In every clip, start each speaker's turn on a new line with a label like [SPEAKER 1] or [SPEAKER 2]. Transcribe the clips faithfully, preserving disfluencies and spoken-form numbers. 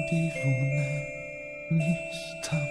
[SPEAKER 1] دیوونه نیستم.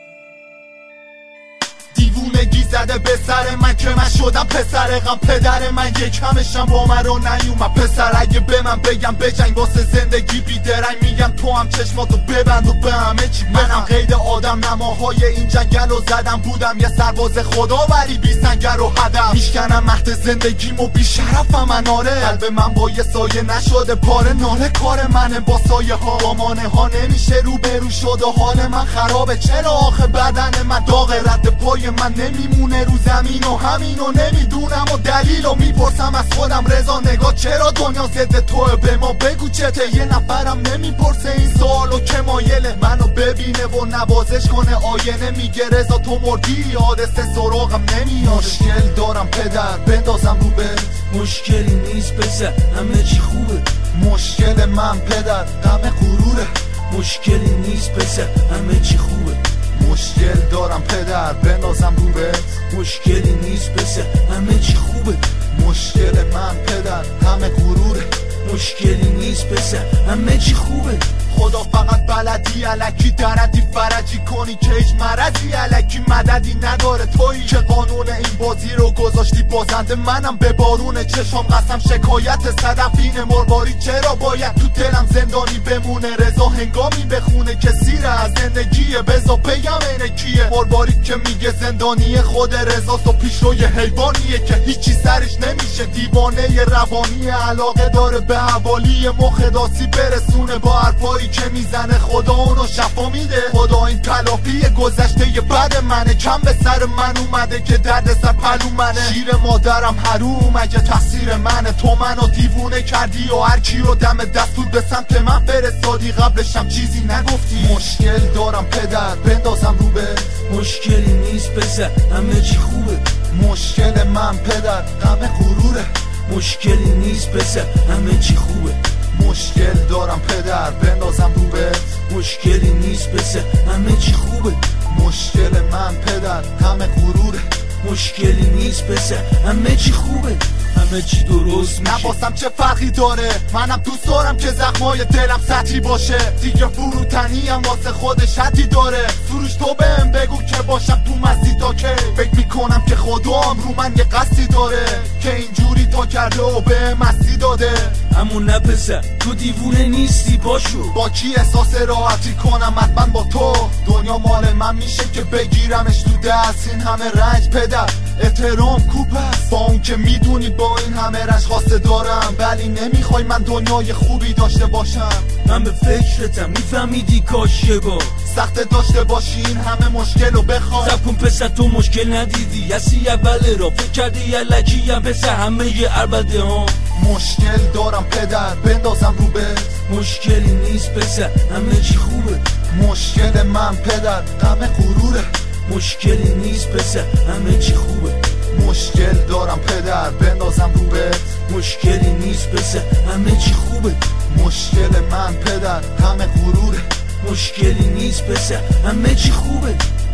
[SPEAKER 2] دیوونگی زده به سر من که من شدم پسر غم. پدر من یک همشم با من رو نیومد. پسر اگه به من بگم بجنگ واسه زندگی بیدرنگ، میگم تو هم چشماتو ببند و به همه چی. منم قید آدم نماهای این جنگل رو زدم. بودم یه سرباز خدا ولی بی سنگر و هدف. میشکنم مهد زندگیمو بی شرفم من. آره قلب من با یه سایه نشده پاره. ناله کار منه با سایه ها با مانه ها نمیشه رو برو شد و حال من خرابه. چرا آخه بدن من داغ رد پای من نمیمونه رو زمین و همینو نمیدونم و دلیلو میپرسم از خودم. رضا نگاه چرا دنیا ضد توه؟ به ما بگو چته؟ یه نفرم نمیپرسه این سوالو که مایله منو ببینه و نوازش کنه آینه. میگه رضا تو مردی حادثه سراغم نمیاد. مشکل دارم پدر بندازم رو به
[SPEAKER 1] مشکلی نیست پسر همه چی خوبه.
[SPEAKER 2] مشکل من پدر غم غروره.
[SPEAKER 1] مشکلی نیست پسر همه چی خوبه.
[SPEAKER 2] مشکل دارم پدر بندازم رو به
[SPEAKER 1] مشکلی نیست پسر همه چی خوبه.
[SPEAKER 2] مشکل من پدر غم غروره.
[SPEAKER 1] مشکلی نیست پسر همه چی خوبه.
[SPEAKER 2] خدا فقط بلدی الکی دردی فرجی کنی که هیچ مرضی الکی مددی نداره. تویی که قانون این بازی رو گذاشتی بازنده. منم به بارون چشم قسم شکایت صدفین مرباری. چرا باید تو دلم زندانی بمونه؟ رضا هنگامی بخونه که سیره از زندگیه. بزا بگم اینه کیه مرباری که میگه زندانی خود رضاست و پیشروی حیوانیه که هیچی سرش نمیشه. دیوانه روانی علاقه داره به حوالی مخ داسی برسونه با حرفایی که میزنه. خدا اونو شفا میده. خدا این تلافی گذشته ی بد منه. کم به سر من اومده که درد سر پلو منه. شیر مادرم حروم اگه تقصیر منه. تو منو دیوونه کردی و هر کی رو دم دستور به سمت من فرستادی. قبلشم چیزی نگفتی. مشکل دارم پدر بندازم رو به
[SPEAKER 1] مشکلی نیست پسر همه چی خوبه.
[SPEAKER 2] مشکل من پدر غم غروره.
[SPEAKER 1] مشکلی نیست پسر همه چی خوبه.
[SPEAKER 2] مشکل دارم پدر بندازم رو به
[SPEAKER 1] مشکلی نیست پسر همه چی خوبه.
[SPEAKER 2] مشکل من پدر غم غروره.
[SPEAKER 1] مشکلی نیست پسر همه چی خوبه. همه چی درست میشه.
[SPEAKER 2] نباسم چه فرقی داره. منم دوست دارم که زخمای دلم سطحی باشه. دیگه فروتنی هم واسه خودش حدی داره. سروش تو بهم بگو که باشم تو مستی تا که فکر میکنم که خدام رو من یه قصدی داره که اینجوری تا کرده و به مستی داده.
[SPEAKER 1] همون نه پسر تو دیوونه نیستی باشو.
[SPEAKER 2] با کی احساس راحتی کنم؟ حتما با تو. دنیا مال من میشه که بگیرمش تو دست. این همه رنج پدر احترام کوب است. با اون که میدونی با این همه رنج خواسته دارم ولی نمیخوای من دنیای خوبی داشته باشم.
[SPEAKER 1] من به فکرتم میفهمیدی کاش یه بار
[SPEAKER 2] سخت داشته باشی این همه مشکل رو بخوای.
[SPEAKER 1] سب کن پسر تو مشکل ندیدی هستی اول را فکر کردی یلکی هم پسر همه یه عربده ها.
[SPEAKER 2] مشکل دارم پدر بندازم رو به
[SPEAKER 1] مشکلی نیست پسر همه چی خوبه.
[SPEAKER 2] مشکل من پدر غم غروره.
[SPEAKER 1] مشکلی نیست پسر همه چی خوبه.
[SPEAKER 2] مشکل دارم پدر بندازم رو به
[SPEAKER 1] مشکلی نیست پسر همه چی خوبه.
[SPEAKER 2] مشکل من پدر غم غروره.
[SPEAKER 1] مشکلی نیست پسر همه چی خوبه.